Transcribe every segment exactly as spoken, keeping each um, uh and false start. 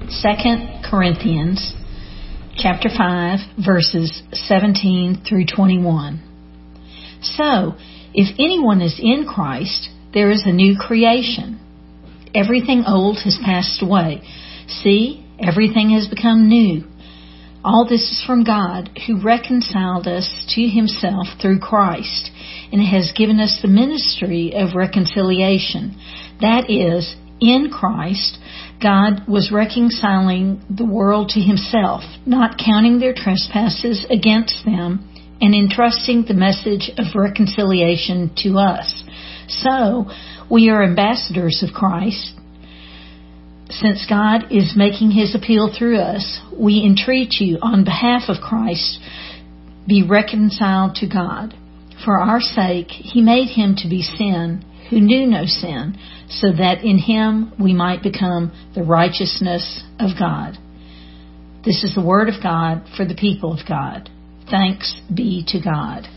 Second Corinthians chapter five, verses seventeen through twenty-one. So, if anyone is in Christ, there is a new creation. Everything old has passed away. See, everything has become new. All this is from God, who reconciled us to himself through Christ, and has given us the ministry of reconciliation. That is, in Christ, God was reconciling the world to himself, not counting their trespasses against them, and entrusting the message of reconciliation to us. So, we are ambassadors of Christ. Since God is making his appeal through us, we entreat you on behalf of Christ, be reconciled to God. For our sake, he made him to be sin, who knew no sin, so that in him we might become the righteousness of God. This is the word of God for the people of God. Thanks be to God.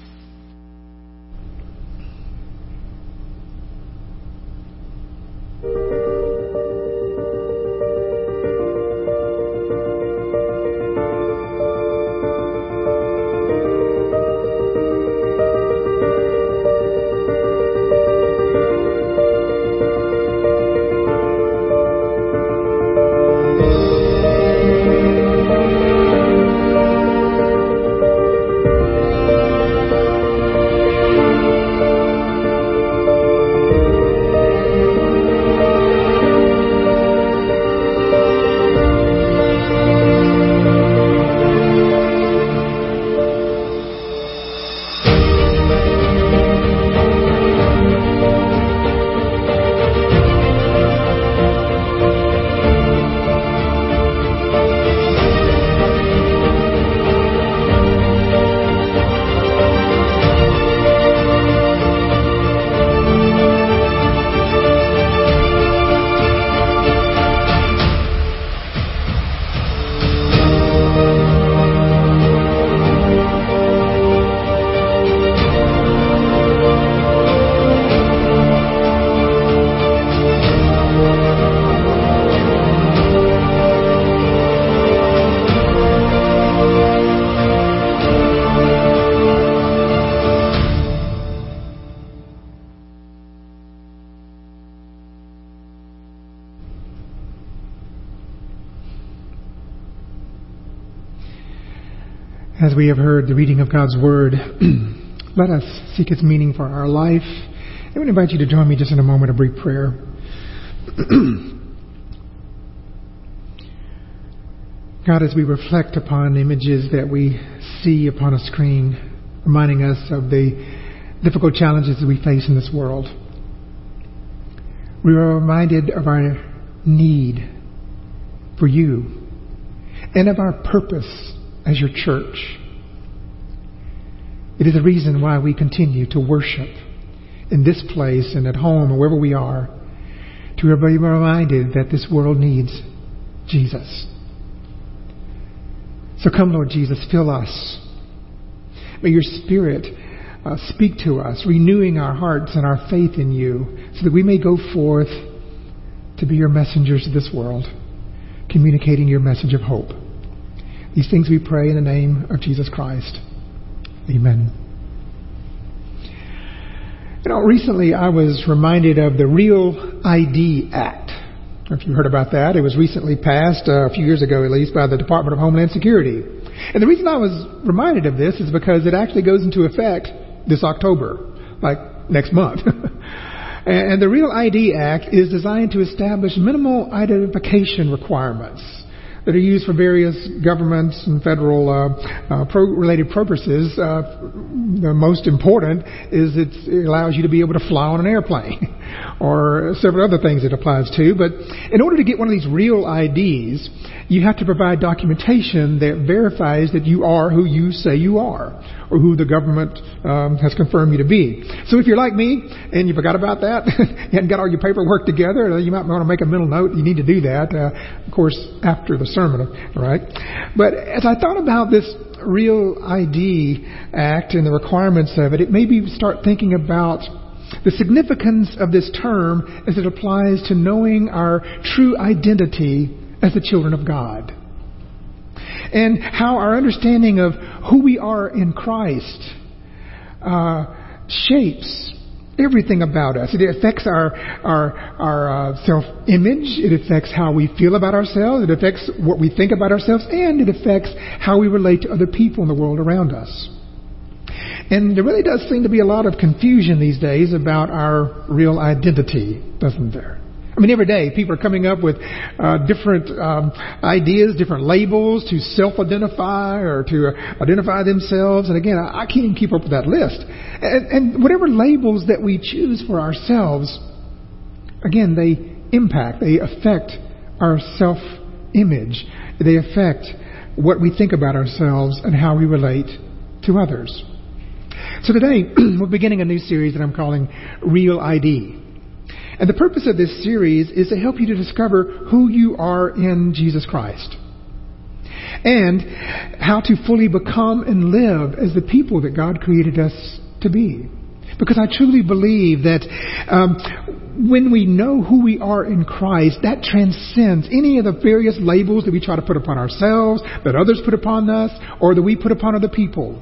As we have heard the reading of God's Word, let us seek its meaning for our life. I would invite you to join me just in a moment of brief prayer. God, as we reflect upon images that we see upon a screen, reminding us of the difficult challenges that we face in this world, we are reminded of our need for you and of our purpose as your church. It is the reason why we continue to worship in this place and at home or wherever we are, to be reminded that this world needs Jesus. So come, Lord Jesus, fill us. May your Spirit uh, speak to us, renewing our hearts and our faith in you, so that we may go forth to be your messengers of this world, communicating your message of hope. These things we pray in the name of Jesus Christ. Amen. You know, recently I was reminded of the Real I D Act. I don't know if you heard about that. It was recently passed, uh, a few years ago at least, by the Department of Homeland Security. And the reason I was reminded of this is because it actually goes into effect this October, like next month. And the Real I D Act is designed to establish minimal identification requirements that are used for various governments and federal uh, uh, pro- related purposes. Uh, the most important is it's, it allows you to be able to fly on an airplane or several other things it applies to. But in order to get one of these real I Ds, you have to provide documentation that verifies that you are who you say you are, or who the government um, has confirmed you to be. So if you're like me and you forgot about that, you hadn't got all your paperwork together, you might want to make a mental note. You need to do that, uh, of course, after the sermon, right? But as I thought about this Real I D Act and the requirements of it, it made me start thinking about the significance of this term as it applies to knowing our true identity as the children of God. And how our understanding of who we are in Christ uh, shapes everything about us. It affects our our, our uh, self-image. It affects how we feel about ourselves. It affects what we think about ourselves. And it affects how we relate to other people in the world around us. And there really does seem to be a lot of confusion these days about our real identity, doesn't there? I mean, every day people are coming up with uh, different um, ideas, different labels to self-identify or to identify themselves. And again, I, I can't even keep up with that list. And, and whatever labels that we choose for ourselves, again, they impact, they affect our self-image. They affect what we think about ourselves and how we relate to others. So today, we're beginning a new series that I'm calling Real I D. And the purpose of this series is to help you to discover who you are in Jesus Christ. And how to fully become and live as the people that God created us to be. Because I truly believe that um, when we know who we are in Christ, that transcends any of the various labels that we try to put upon ourselves, that others put upon us, or that we put upon other people.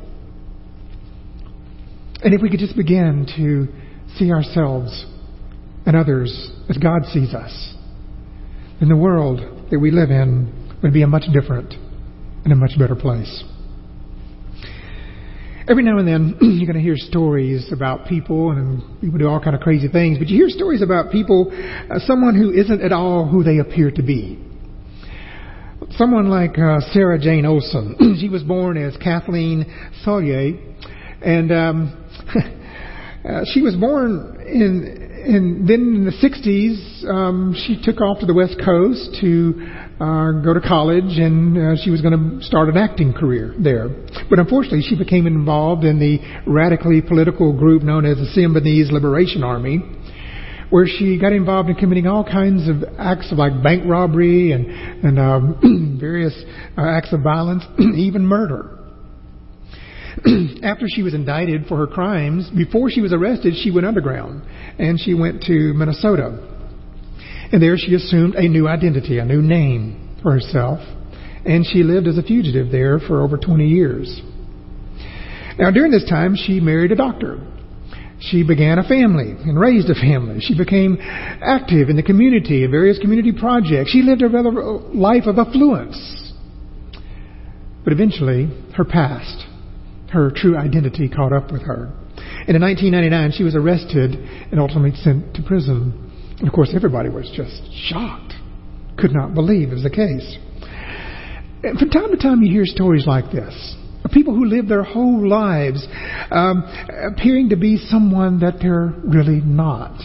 And if we could just begin to see ourselves and others as God sees us, then the world that we live in would be a much different and a much better place. Every now and then you're going to hear stories about people, and people do all kind of crazy things, but you hear stories about people, uh, someone who isn't at all who they appear to be. Someone like uh, Sarah Jane Olsen. She was born as Kathleen Sollier, and um, uh, she was born in... And then in the sixties, um, she took off to the West Coast to uh, go to college, and uh, she was going to start an acting career there. But unfortunately, she became involved in the radically political group known as the Symbionese Liberation Army, where she got involved in committing all kinds of acts of like bank robbery and, and um, various uh, acts of violence, even murder. After she was indicted for her crimes, before she was arrested, she went underground and she went to Minnesota. And there she assumed a new identity, a new name for herself. And she lived as a fugitive there for over twenty years. Now, during this time, she married a doctor. She began a family and raised a family. She became active in the community, in various community projects. She lived a life of affluence. But eventually, her past, her true identity caught up with her. And in nineteen ninety-nine, she was arrested and ultimately sent to prison. And of course, everybody was just shocked. Could not believe it was the case. And from time to time, you hear stories like this. Of people who live their whole lives um, appearing to be someone that they're really not.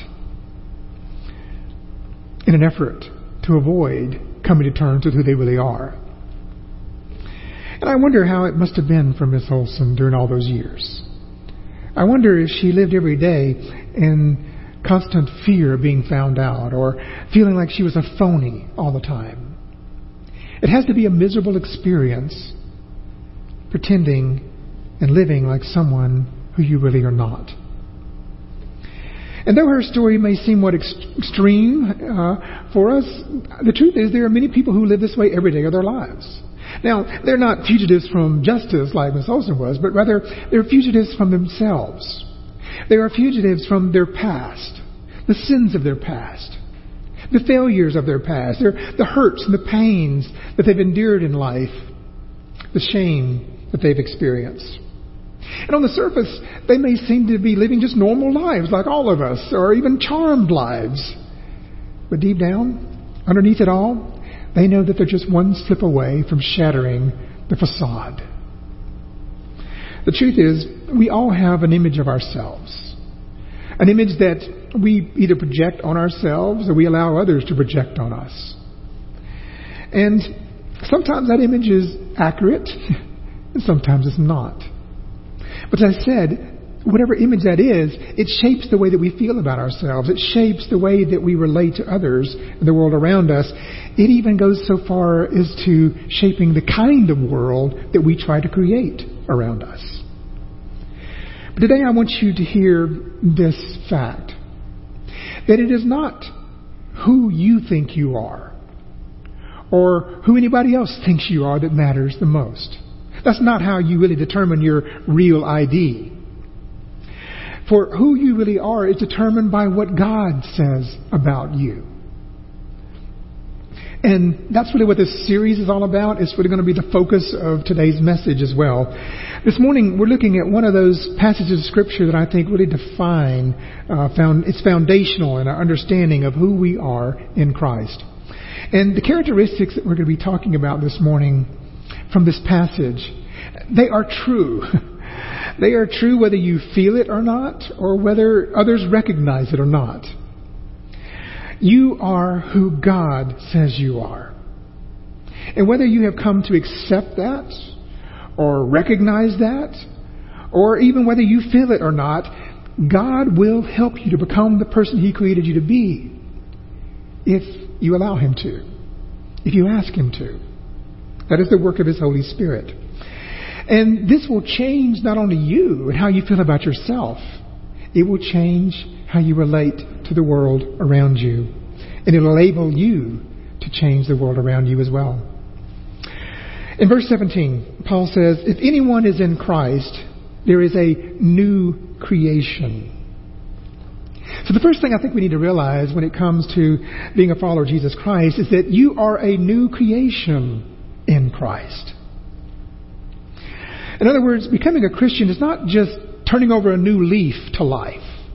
In an effort to avoid coming to terms with who they really are. And I wonder how it must have been for Miss Olsen during all those years. I wonder if she lived every day in constant fear of being found out or feeling like she was a phony all the time. It has to be a miserable experience pretending and living like someone who you really are not. And though her story may seem somewhat extreme uh, for us, the truth is there are many people who live this way every day of their lives. Now, they're not fugitives from justice like Miss Olsen was, but rather they're fugitives from themselves. They are fugitives from their past, the sins of their past, the failures of their past, their, the hurts and the pains that they've endured in life, the shame that they've experienced. And on the surface, they may seem to be living just normal lives like all of us, or even charmed lives. But deep down, underneath it all, they know that they're just one slip away from shattering the facade. The truth is, we all have an image of ourselves. An image that we either project on ourselves or we allow others to project on us. And sometimes that image is accurate, and sometimes it's not. But as I said, whatever image that is, it shapes the way that we feel about ourselves. It shapes the way that we relate to others in the world around us. It even goes so far as to shaping the kind of world that we try to create around us. But today I want you to hear this fact, that it is not who you think you are or who anybody else thinks you are that matters the most. That's not how you really determine your real I D. For who you really are is determined by what God says about you. And that's really what this series is all about. It's really going to be the focus of today's message as well. This morning, we're looking at one of those passages of Scripture that I think really define, uh, found, it's foundational in our understanding of who we are in Christ. And the characteristics that we're going to be talking about this morning from this passage, they are true. They are true whether you feel it or not, or whether others recognize it or not. You are who God says you are. And whether you have come to accept that, or recognize that, or even whether you feel it or not, God will help you to become the person He created you to be if you allow Him to, if you ask Him to. That is the work of His Holy Spirit. And this will change not only you and how you feel about yourself, it will change how you relate to the world around you. And it will enable you to change the world around you as well. In verse seventeen, Paul says, if anyone is in Christ, there is a new creation. So the first thing I think we need to realize when it comes to being a follower of Jesus Christ is that you are a new creation in Christ. In other words, becoming a Christian is not just turning over a new leaf to life.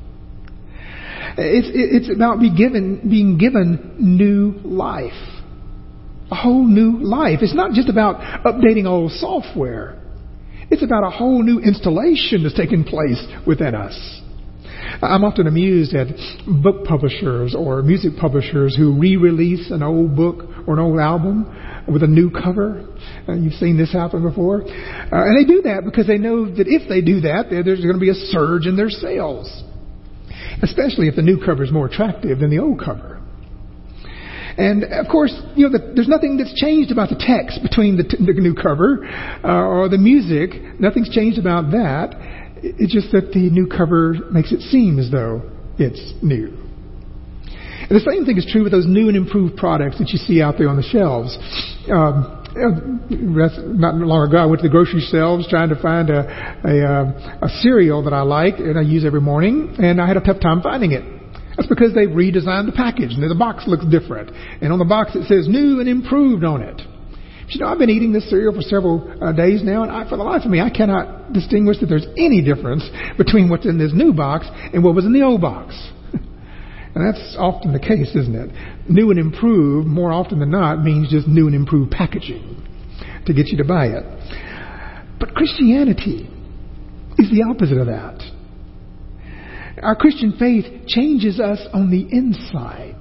It's, it's about being given, being given new life. A whole new life. It's not just about updating old software. It's about a whole new installation that's taking place within us. I'm often amused at book publishers or music publishers who re-release an old book or an old album with a new cover. Uh, you've seen this happen before. Uh, and they do that because they know that if they do that, there's going to be a surge in their sales. Especially if the new cover is more attractive than the old cover. And of course, you know, the, there's nothing that's changed about the text between the, t- the new cover uh, or the music. Nothing's changed about that. It's just that the new cover makes it seem as though it's new. And the same thing is true with those new and improved products that you see out there on the shelves. Um, not long ago, I went to the grocery shelves trying to find a, a, a cereal that I like and I use every morning, and I had a tough time finding it. That's because they've redesigned the package, and the box looks different. And on the box it says new and improved on it. But you know, I've been eating this cereal for several uh, days now, and I, for the life of me, I cannot distinguish that there's any difference between what's in this new box and what was in the old box. And that's often the case, isn't it? New and improved, more often than not, means just new and improved packaging to get you to buy it. But Christianity is the opposite of that. Our Christian faith changes us on the inside.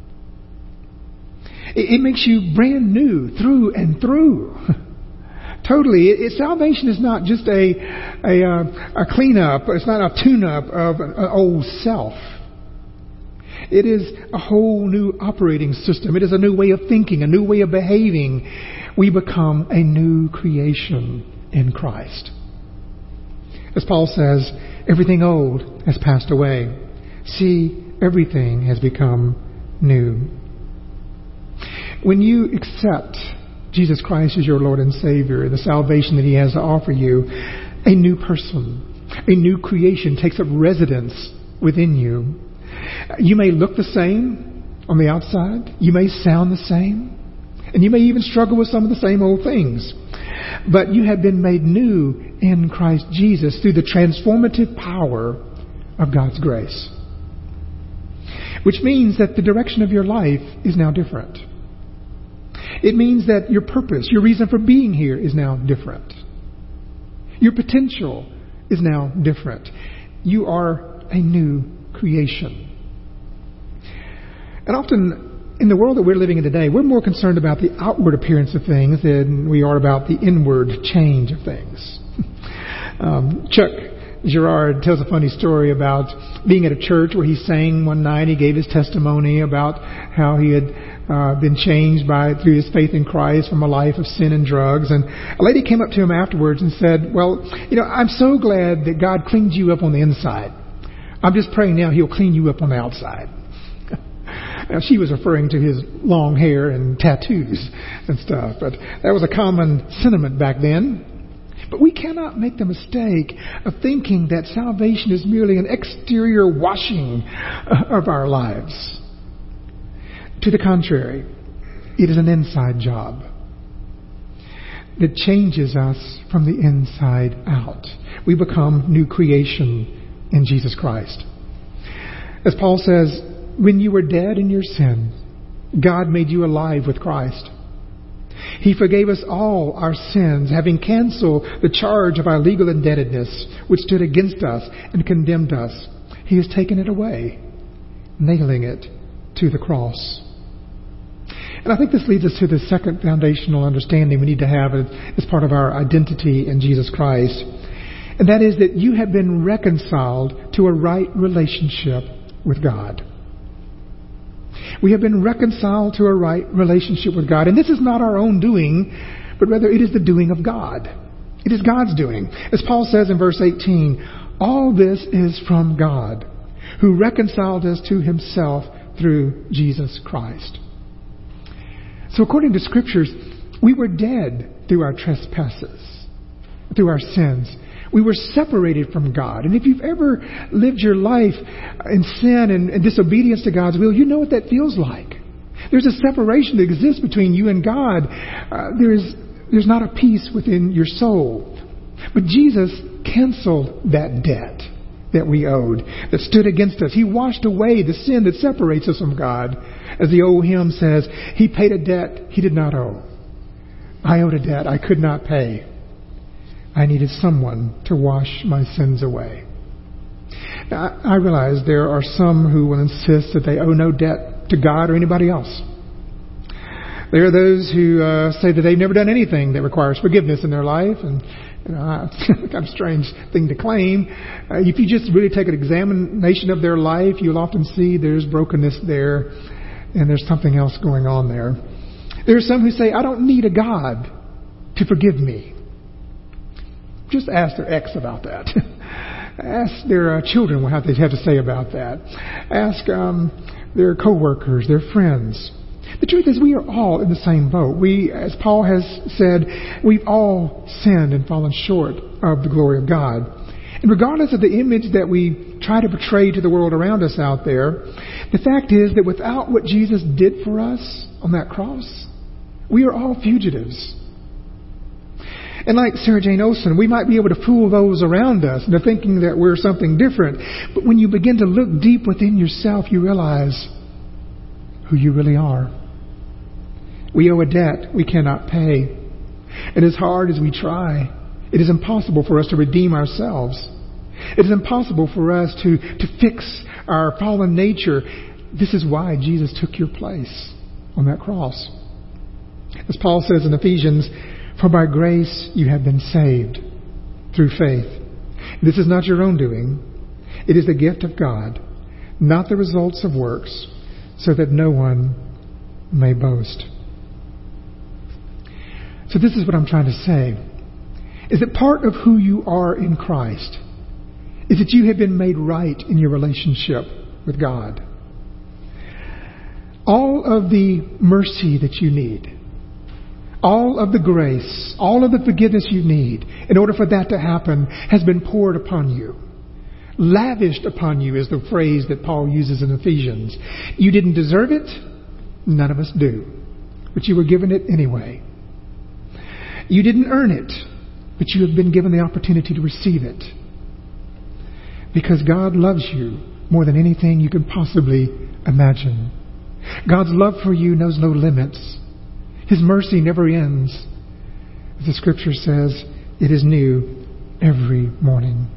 It, it makes you brand new through and through. Totally. It, it, salvation is not just a, a, uh, a cleanup. It's not a tune-up of an, an old self. It is a whole new operating system. It is a new way of thinking, a new way of behaving. We become a new creation in Christ. As Paul says, everything old has passed away. See, everything has become new. When you accept Jesus Christ as your Lord and Savior, the salvation that He has to offer you, a new person, a new creation takes up residence within you. You may look the same on the outside. You may sound the same. And you may even struggle with some of the same old things. But you have been made new in Christ Jesus through the transformative power of God's grace. Which means that the direction of your life is now different. It means that your purpose, your reason for being here is now different. Your potential is now different. You are a new creation. And often in the world that we're living in today, we're more concerned about the outward appearance of things than we are about the inward change of things. um, Chuck Girard tells a funny story about being at a church where he sang one night. He gave his testimony about how he had uh, been changed by through his faith in Christ from a life of sin and drugs. And a lady came up to him afterwards and said, well, you know, I'm so glad that God cleaned you up on the inside. I'm just praying now He'll clean you up on the outside. Now, she was referring to his long hair and tattoos and stuff, but that was a common sentiment back then. But we cannot make the mistake of thinking that salvation is merely an exterior washing of our lives. To the contrary, it is an inside job that changes us from the inside out. We become new creation in Jesus Christ. As Paul says, when you were dead in your sin, God made you alive with Christ. He forgave us all our sins, having canceled the charge of our legal indebtedness, which stood against us and condemned us. He has taken it away, nailing it to the cross. And I think this leads us to the second foundational understanding we need to have as part of our identity in Jesus Christ. And that is that you have been reconciled to a right relationship with God. We have been reconciled to a right relationship with God. And this is not our own doing, but rather it is the doing of God. It is God's doing. As Paul says in verse eighteen, all this is from God, who reconciled us to himself through Jesus Christ. So according to Scriptures, we were dead through our trespasses, through our sins. We were separated from God. And if you've ever lived your life in sin and, and disobedience to God's will, you know what that feels like. There's a separation that exists between you and God. Uh, there's, there's not a peace within your soul. But Jesus canceled that debt that we owed, that stood against us. He washed away the sin that separates us from God. As the old hymn says, He paid a debt He did not owe. I owed a debt I could not pay. I needed someone to wash my sins away. Now, I realize there are some who will insist that they owe no debt to God or anybody else. There are those who uh, say that they've never done anything that requires forgiveness in their life, and you know, it's kind of a strange thing to claim. Uh, if you just really take an examination of their life, you'll often see there's brokenness there, and there's something else going on there. There are some who say, I don't need a God to forgive me. Just ask their ex about that. Ask their uh, children what they have to say about that. Ask um, their co-workers, their friends. The truth is, we are all in the same boat. We, as Paul has said, we've all sinned and fallen short of the glory of God. And regardless of the image that we try to portray to the world around us out there, the fact is that without what Jesus did for us on that cross, we are all fugitives. And like Sarah Jane Olsen, we might be able to fool those around us into thinking that we're something different. But when you begin to look deep within yourself, you realize who you really are. We owe a debt we cannot pay. And as hard as we try, it is impossible for us to redeem ourselves. It is impossible for us to, to fix our fallen nature. This is why Jesus took your place on that cross. As Paul says in Ephesians, for by grace you have been saved through faith. This is not your own doing. It is the gift of God, not the results of works, so that no one may boast. So this is what I'm trying to say, is that part of who you are in Christ is that you have been made right in your relationship with God. All of the mercy that you need, all of the grace, all of the forgiveness you need in order for that to happen has been poured upon you. Lavished upon you is the phrase that Paul uses in Ephesians. You didn't deserve it. None of us do. But you were given it anyway. You didn't earn it, but you have been given the opportunity to receive it. Because God loves you more than anything you can possibly imagine. God's love for you knows no limits. His mercy never ends. As the Scripture says, it is new every morning.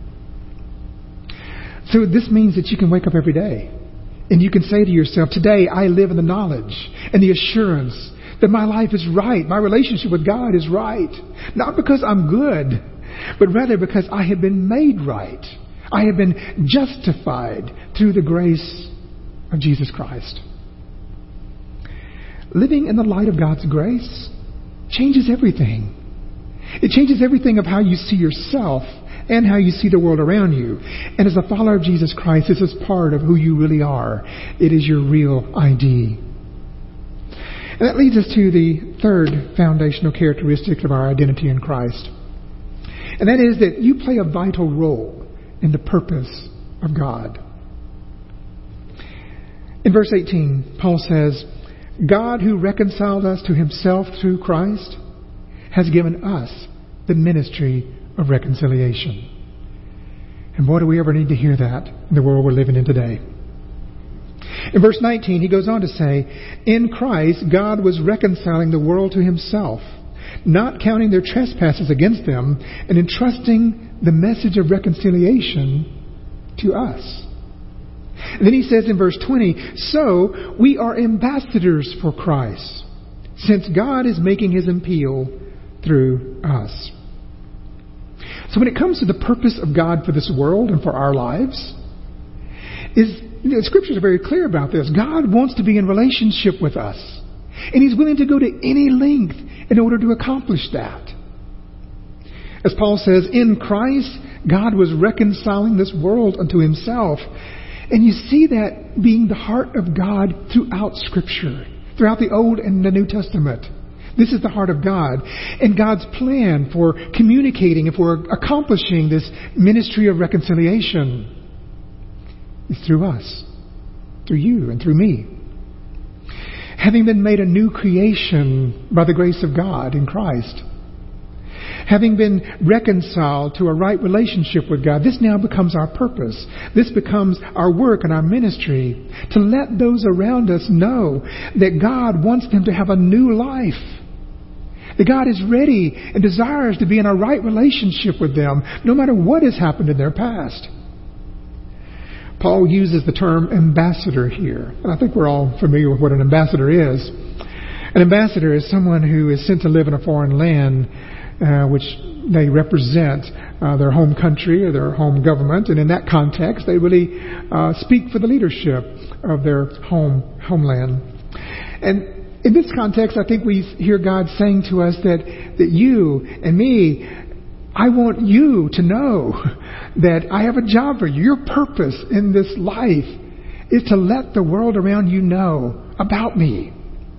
So this means that you can wake up every day and you can say to yourself, today I live in the knowledge and the assurance that my life is right. My relationship with God is right. Not because I'm good, but rather because I have been made right. I have been justified through the grace of Jesus Christ. Living in the light of God's grace changes everything. It changes everything of how you see yourself and how you see the world around you. And as a follower of Jesus Christ, this is part of who you really are. It is your real I D. And that leads us to the third foundational characteristic of our identity in Christ. And that is that you play a vital role in the purpose of God. In verse eighteen, Paul says, God who reconciled us to himself through Christ has given us the ministry of reconciliation. And boy, do we ever need to hear that in the world we're living in today. In verse nineteen, he goes on to say, in Christ, God was reconciling the world to himself, not counting their trespasses against them, and entrusting the message of reconciliation to us. And then he says in verse twenty, so we are ambassadors for Christ, since God is making his appeal through us. So when it comes to the purpose of God for this world and for our lives, is you know, the Scriptures are very clear about this. God wants to be in relationship with us, and he's willing to go to any length in order to accomplish that. As Paul says, in Christ, God was reconciling this world unto himself. And you see that being the heart of God throughout Scripture, throughout the Old and the New Testament. This is the heart of God. And God's plan for communicating and for accomplishing this ministry of reconciliation is through us, through you and through me. Having been made a new creation by the grace of God in Christ, having been reconciled to a right relationship with God, this now becomes our purpose. This becomes our work and our ministry, to let those around us know that God wants them to have a new life. That God is ready and desires to be in a right relationship with them, no matter what has happened in their past. Paul uses the term ambassador here. And I think we're all familiar with what an ambassador is. An ambassador is someone who is sent to live in a foreign land, Uh, which they represent uh, their home country or their home government, and in that context, they really uh, speak for the leadership of their home homeland. And in this context, I think we hear God saying to us that that you and me, I want you to know that I have a job for you. Your purpose in this life is to let the world around you know about me.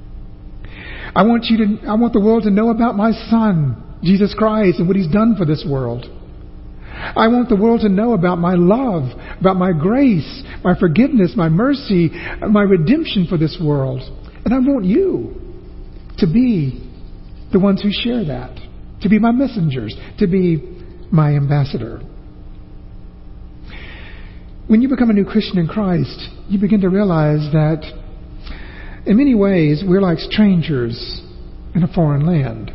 I want you to. I want the world to know about my Son, Jesus Christ, and what he's done for this world. I want the world to know about my love, about my grace, my forgiveness, my mercy, my redemption for this world. And I want you to be the ones who share that, to be my messengers, to be my ambassador. When you become a new Christian in Christ, you begin to realize that in many ways we're like strangers in a foreign land.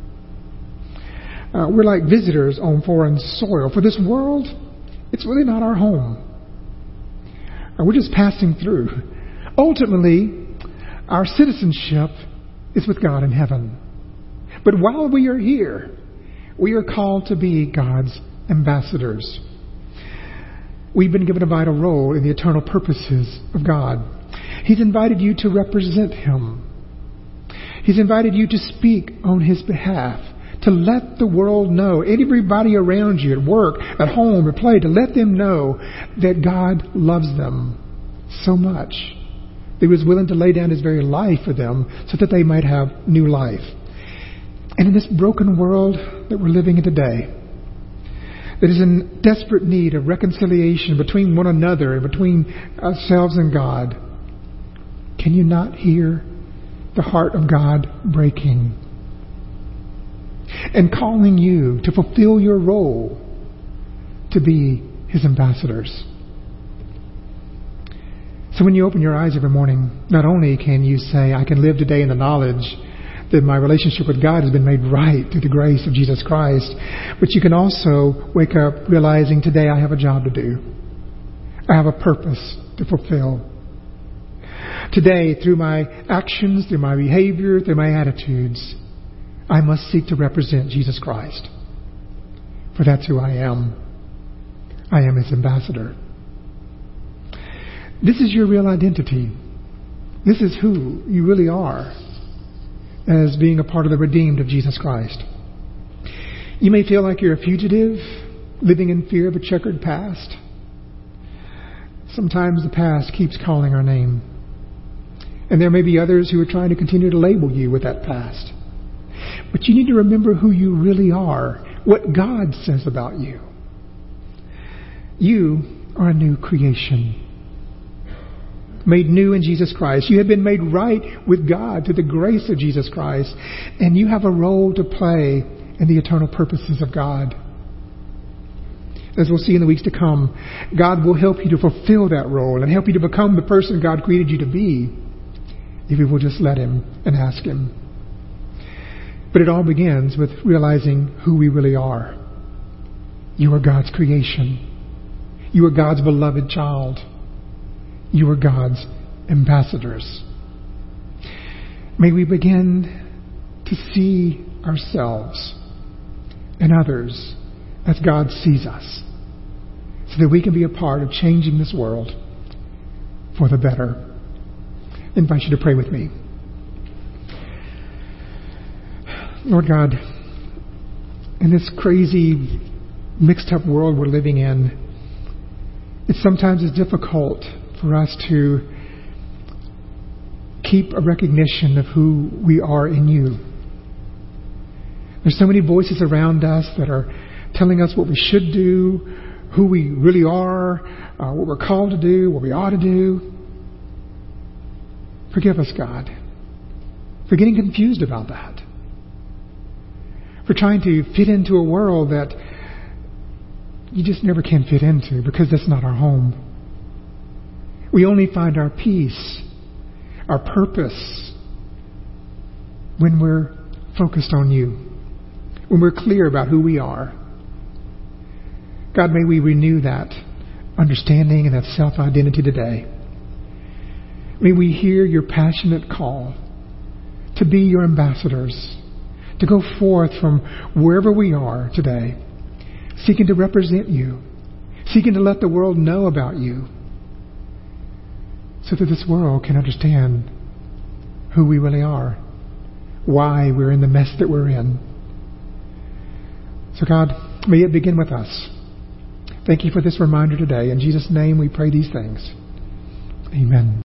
Uh, we're like visitors on foreign soil. For this world, it's really not our home. Uh, we're just passing through. Ultimately, our citizenship is with God in heaven. But while we are here, we are called to be God's ambassadors. We've been given a vital role in the eternal purposes of God. He's invited you to represent him. He's invited you to speak on his behalf, to let the world know, everybody around you, at work, at home, at play, to let them know that God loves them so much that he was willing to lay down his very life for them so that they might have new life. And in this broken world that we're living in today, that is in desperate need of reconciliation between one another and between ourselves and God, can you not hear the heart of God breaking and calling you to fulfill your role to be his ambassadors? So when you open your eyes every morning, not only can you say, I can live today in the knowledge that my relationship with God has been made right through the grace of Jesus Christ, but you can also wake up realizing, today I have a job to do. I have a purpose to fulfill. Today, through my actions, through my behavior, through my attitudes, I must seek to represent Jesus Christ. For that's who I am. I am his ambassador. This is your real identity. This is who you really are as being a part of the redeemed of Jesus Christ. You may feel like you're a fugitive. living in fear of a checkered past. Sometimes the past keeps calling our name. And there may be others who are trying to continue to label you with that past. But you need to remember who you really are, what God says about you. You are a new creation, made new in Jesus Christ. You have been made right with God through the grace of Jesus Christ, and you have a role to play in the eternal purposes of God. As we'll see in the weeks to come, God will help you to fulfill that role and help you to become the person God created you to be, if you will just let Him and ask Him. But it all begins with realizing who we really are. You are God's creation. You are God's beloved child. You are God's ambassadors. May we begin to see ourselves and others as God sees us, so that we can be a part of changing this world for the better. I invite you to pray with me. Lord God, in this crazy, mixed up world we're living in, it sometimes is difficult for us to keep a recognition of who we are in You. There's so many voices around us that are telling us what we should do, who we really are, uh, what we're called to do, what we ought to do. Forgive us, God, for getting confused about that. For trying to fit into a world that you just never can fit into, because that's not our home. We only find our peace, our purpose, when we're focused on You, when we're clear about who we are. God, may we renew that understanding and that self-identity today. May we hear Your passionate call to be Your ambassadors, to go forth from wherever we are today, seeking to represent You, seeking to let the world know about You, so that this world can understand who we really are, why we're in the mess that we're in. So God, may it begin with us. Thank You for this reminder today. In Jesus' name we pray these things. Amen.